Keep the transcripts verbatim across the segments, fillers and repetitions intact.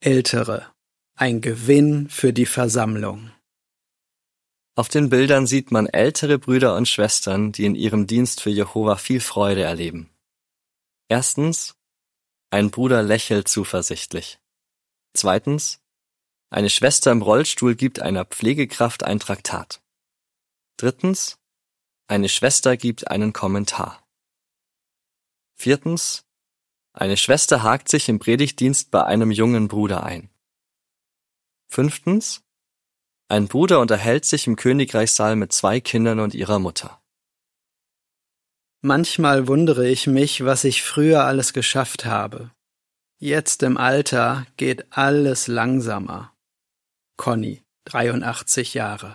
Ältere, ein Gewinn für die Versammlung. Auf den Bildern sieht man ältere Brüder und Schwestern, die in ihrem Dienst für Jehova viel Freude erleben. Erstens, ein Bruder lächelt zuversichtlich. Zweitens, eine Schwester im Rollstuhl gibt einer Pflegekraft ein Traktat. Drittens, eine Schwester gibt einen Kommentar. Viertens, eine Schwester hakt sich im Predigtdienst bei einem jungen Bruder ein. Fünftens, ein Bruder unterhält sich im Königreichssaal mit zwei Kindern und ihrer Mutter. Manchmal wundere ich mich, was ich früher alles geschafft habe. Jetzt im Alter geht alles langsamer. Conny, dreiundachtzig Jahre.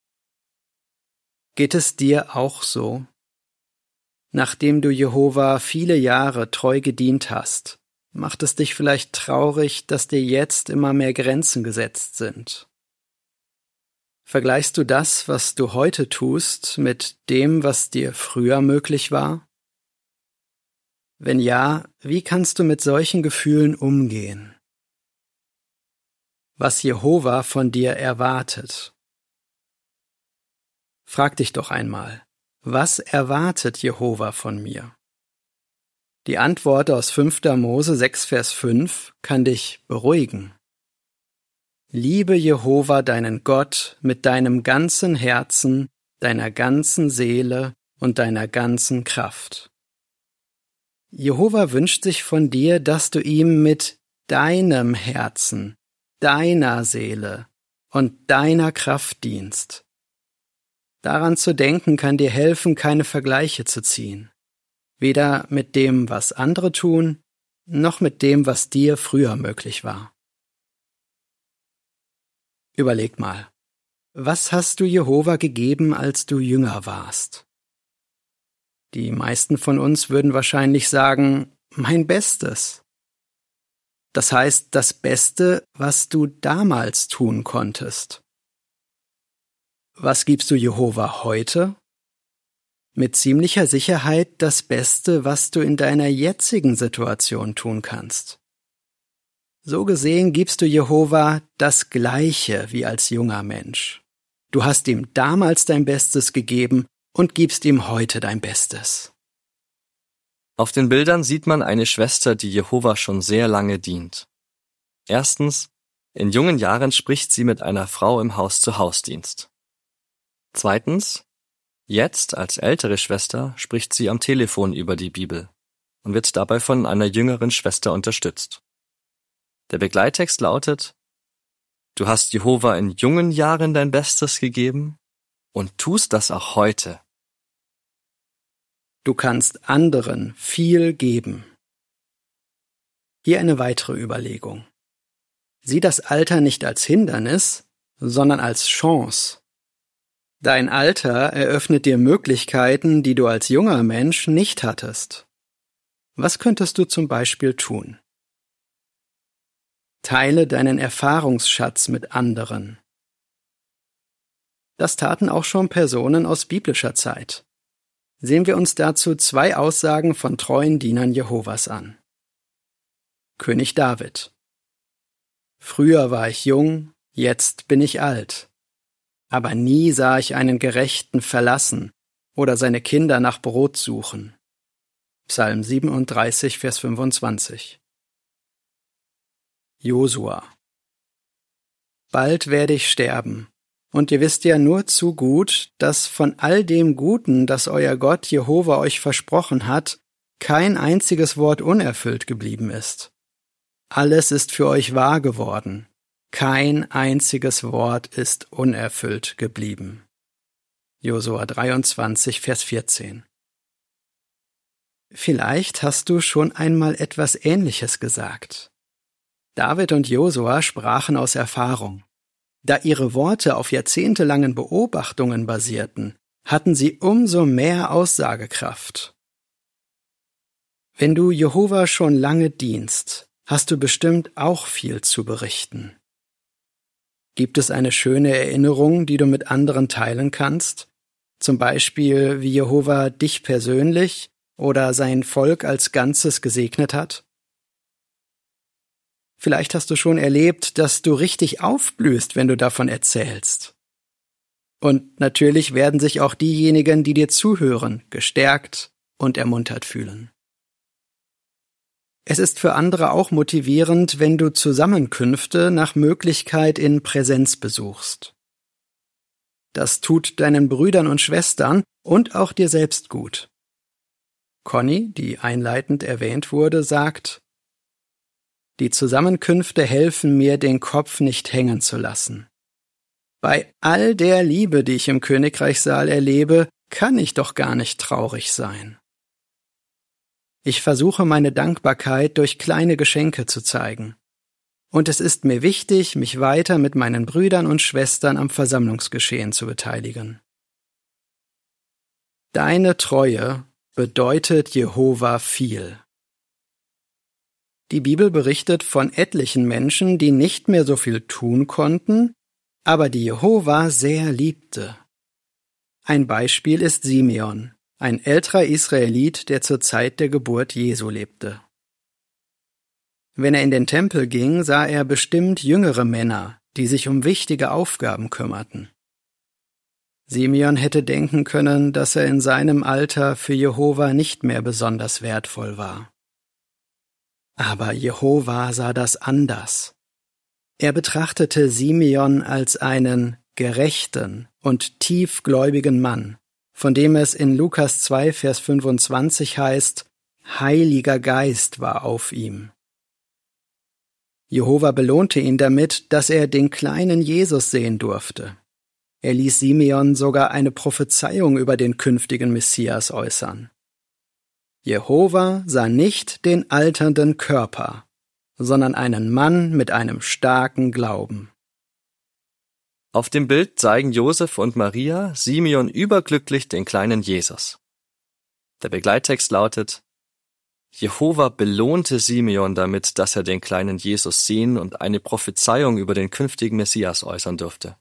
Geht es dir auch so? Nachdem du Jehova viele Jahre treu gedient hast, macht es dich vielleicht traurig, dass dir jetzt immer mehr Grenzen gesetzt sind. Vergleichst du das, was du heute tust, mit dem, was dir früher möglich war? Wenn ja, wie kannst du mit solchen Gefühlen umgehen? Was Jehova von dir erwartet. Frag dich doch einmal, was erwartet Jehova von mir? Die Antwort aus fünfter Mose sechs Vers fünf kann dich beruhigen. Liebe Jehova deinen Gott mit deinem ganzen Herzen, deiner ganzen Seele und deiner ganzen Kraft. Jehova wünscht sich von dir, dass du ihm mit deinem Herzen, deiner Seele und deiner Kraft dienst. Daran zu denken kann dir helfen, keine Vergleiche zu ziehen. Weder mit dem, was andere tun, noch mit dem, was dir früher möglich war. Überleg mal, was hast du Jehova gegeben, als du jünger warst? Die meisten von uns würden wahrscheinlich sagen, mein Bestes. Das heißt, das Beste, was du damals tun konntest. Was gibst du Jehova heute? Mit ziemlicher Sicherheit das Beste, was du in deiner jetzigen Situation tun kannst. So gesehen gibst du Jehova das Gleiche wie als junger Mensch. Du hast ihm damals dein Bestes gegeben und gibst ihm heute dein Bestes. Auf den Bildern sieht man eine Schwester, die Jehova schon sehr lange dient. Erstens, in jungen Jahren spricht sie mit einer Frau im Haus-zu-Haus-Dienst. Zweitens, jetzt als ältere Schwester spricht sie am Telefon über die Bibel und wird dabei von einer jüngeren Schwester unterstützt. Der Begleittext lautet: Du hast Jehova in jungen Jahren dein Bestes gegeben und tust das auch heute. Du kannst anderen viel geben. Hier eine weitere Überlegung. Sieh das Alter nicht als Hindernis, sondern als Chance. Dein Alter eröffnet dir Möglichkeiten, die du als junger Mensch nicht hattest. Was könntest du zum Beispiel tun? Teile deinen Erfahrungsschatz mit anderen. Das taten auch schon Personen aus biblischer Zeit. Sehen wir uns dazu zwei Aussagen von treuen Dienern Jehovas an. König David. Früher war ich jung, jetzt bin ich alt. Aber nie sah ich einen Gerechten verlassen oder seine Kinder nach Brot suchen. Psalm siebenunddreißig, Vers fünfundzwanzig. Josua. Bald werde ich sterben, und ihr wisst ja nur zu gut, dass von all dem Guten, das euer Gott Jehova euch versprochen hat, kein einziges Wort unerfüllt geblieben ist. Alles ist für euch wahr geworden. Kein einziges Wort ist unerfüllt geblieben. Josua dreiundzwanzig, Vers vierzehn. Vielleicht hast du schon einmal etwas Ähnliches gesagt. David und Josua sprachen aus Erfahrung. Da ihre Worte auf jahrzehntelangen Beobachtungen basierten, hatten sie umso mehr Aussagekraft. Wenn du Jehova schon lange dienst, hast du bestimmt auch viel zu berichten. Gibt es eine schöne Erinnerung, die du mit anderen teilen kannst? Zum Beispiel, wie Jehova dich persönlich oder sein Volk als Ganzes gesegnet hat? Vielleicht hast du schon erlebt, dass du richtig aufblühst, wenn du davon erzählst. Und natürlich werden sich auch diejenigen, die dir zuhören, gestärkt und ermuntert fühlen. Es ist für andere auch motivierend, wenn du Zusammenkünfte nach Möglichkeit in Präsenz besuchst. Das tut deinen Brüdern und Schwestern und auch dir selbst gut. Conny, die einleitend erwähnt wurde, sagt: Die Zusammenkünfte helfen mir, den Kopf nicht hängen zu lassen. Bei all der Liebe, die ich im Königreichssaal erlebe, kann ich doch gar nicht traurig sein. Ich versuche meine Dankbarkeit durch kleine Geschenke zu zeigen. Und es ist mir wichtig, mich weiter mit meinen Brüdern und Schwestern am Versammlungsgeschehen zu beteiligen. Deine Treue bedeutet Jehova viel. Die Bibel berichtet von etlichen Menschen, die nicht mehr so viel tun konnten, aber die Jehova sehr liebte. Ein Beispiel ist Simeon, ein älterer Israelit, der zur Zeit der Geburt Jesu lebte. Wenn er in den Tempel ging, sah er bestimmt jüngere Männer, die sich um wichtige Aufgaben kümmerten. Simeon hätte denken können, dass er in seinem Alter für Jehova nicht mehr besonders wertvoll war. Aber Jehova sah das anders. Er betrachtete Simeon als einen gerechten und tiefgläubigen Mann, von dem es in Lukas zwei, Vers fünfundzwanzig heißt: Heiliger Geist war auf ihm. Jehova belohnte ihn damit, dass er den kleinen Jesus sehen durfte. Er ließ Simeon sogar eine Prophezeiung über den künftigen Messias äußern. Jehova sah nicht den alternden Körper, sondern einen Mann mit einem starken Glauben. Auf dem Bild zeigen Josef und Maria Simeon überglücklich den kleinen Jesus. Der Begleittext lautet: Jehova belohnte Simeon damit, dass er den kleinen Jesus sehen und eine Prophezeiung über den künftigen Messias äußern durfte.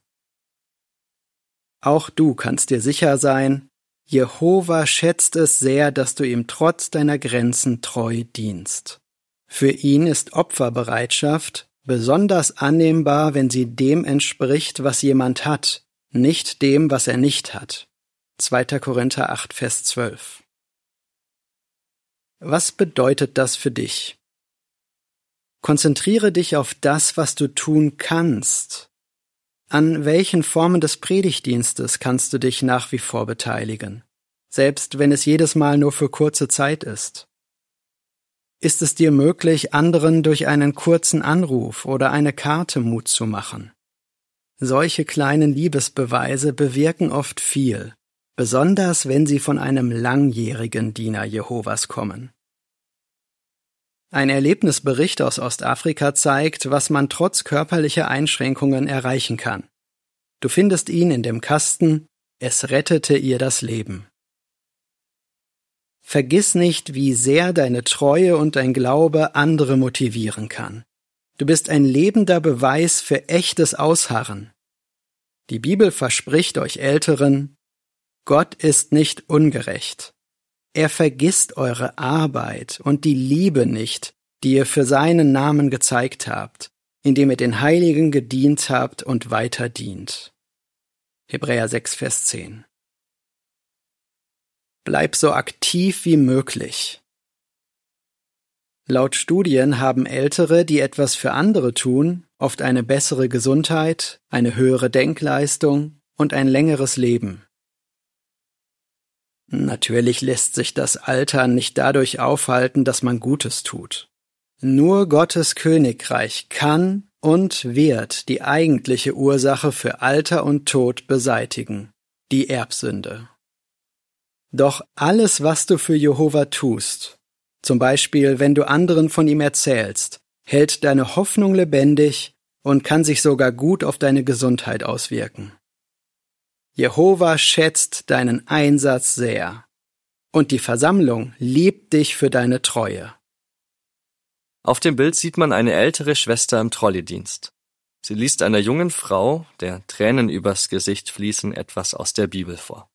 Auch du kannst dir sicher sein, Jehova schätzt es sehr, dass du ihm trotz deiner Grenzen treu dienst. Für ihn ist Opferbereitschaft besonders annehmbar, wenn sie dem entspricht, was jemand hat, nicht dem, was er nicht hat. zweiter Korinther acht, Vers zwölf. Was bedeutet das für dich? Konzentriere dich auf das, was du tun kannst. An welchen Formen des Predigtdienstes kannst du dich nach wie vor beteiligen, selbst wenn es jedes Mal nur für kurze Zeit ist? Ist es dir möglich, anderen durch einen kurzen Anruf oder eine Karte Mut zu machen? Solche kleinen Liebesbeweise bewirken oft viel, besonders wenn sie von einem langjährigen Diener Jehovas kommen. Ein Erlebnisbericht aus Ostafrika zeigt, was man trotz körperlicher Einschränkungen erreichen kann. Du findest ihn in dem Kasten »Es rettete ihr das Leben«. Vergiss nicht, wie sehr deine Treue und dein Glaube andere motivieren kann. Du bist ein lebender Beweis für echtes Ausharren. Die Bibel verspricht euch Älteren: Gott ist nicht ungerecht. Er vergisst eure Arbeit und die Liebe nicht, die ihr für seinen Namen gezeigt habt, indem ihr den Heiligen gedient habt und weiter dient. Hebräer sechs, Vers zehn. Bleib so aktiv wie möglich. Laut Studien haben Ältere, die etwas für andere tun, oft eine bessere Gesundheit, eine höhere Denkleistung und ein längeres Leben. Natürlich lässt sich das Altern nicht dadurch aufhalten, dass man Gutes tut. Nur Gottes Königreich kann und wird die eigentliche Ursache für Alter und Tod beseitigen, die Erbsünde. Doch alles, was du für Jehova tust, zum Beispiel wenn du anderen von ihm erzählst, hält deine Hoffnung lebendig und kann sich sogar gut auf deine Gesundheit auswirken. Jehova schätzt deinen Einsatz sehr, und die Versammlung liebt dich für deine Treue. Auf dem Bild sieht man eine ältere Schwester im Trolleydienst. Sie liest einer jungen Frau, der Tränen übers Gesicht fließen, etwas aus der Bibel vor.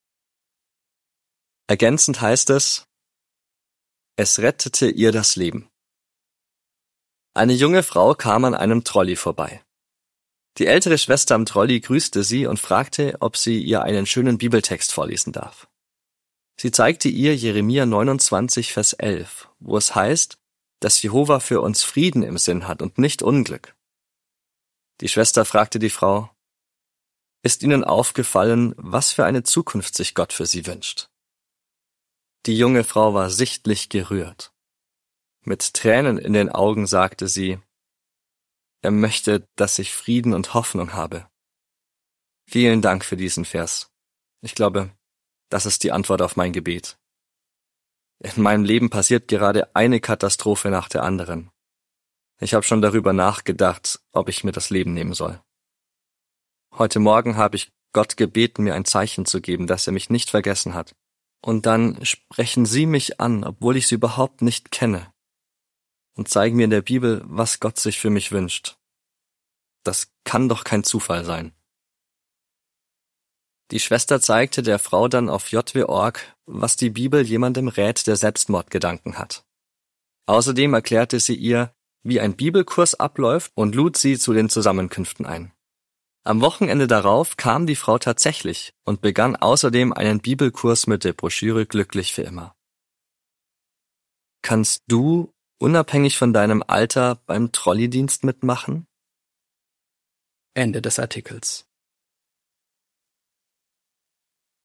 Ergänzend heißt es: Es rettete ihr das Leben. Eine junge Frau kam an einem Trolley vorbei. Die ältere Schwester am Trolley grüßte sie und fragte, ob sie ihr einen schönen Bibeltext vorlesen darf. Sie zeigte ihr Jeremia neunundzwanzig, Vers elf, wo es heißt, dass Jehova für uns Frieden im Sinn hat und nicht Unglück. Die Schwester fragte die Frau: Ist Ihnen aufgefallen, was für eine Zukunft sich Gott für sie wünscht? Die junge Frau war sichtlich gerührt. Mit Tränen in den Augen sagte sie: Er möchte, dass ich Frieden und Hoffnung habe. Vielen Dank für diesen Vers. Ich glaube, das ist die Antwort auf mein Gebet. In meinem Leben passiert gerade eine Katastrophe nach der anderen. Ich habe schon darüber nachgedacht, ob ich mir das Leben nehmen soll. Heute Morgen habe ich Gott gebeten, mir ein Zeichen zu geben, dass er mich nicht vergessen hat. Und dann sprechen Sie mich an, obwohl ich Sie überhaupt nicht kenne, und zeigen mir in der Bibel, was Gott sich für mich wünscht. Das kann doch kein Zufall sein. Die Schwester zeigte der Frau dann auf j w punkt org, was die Bibel jemandem rät, der Selbstmordgedanken hat. Außerdem erklärte sie ihr, wie ein Bibelkurs abläuft, und lud sie zu den Zusammenkünften ein. Am Wochenende darauf kam die Frau tatsächlich und begann außerdem einen Bibelkurs mit der Broschüre Glücklich für immer. Kannst du, unabhängig von deinem Alter, beim Trolleydienst mitmachen? Ende des Artikels.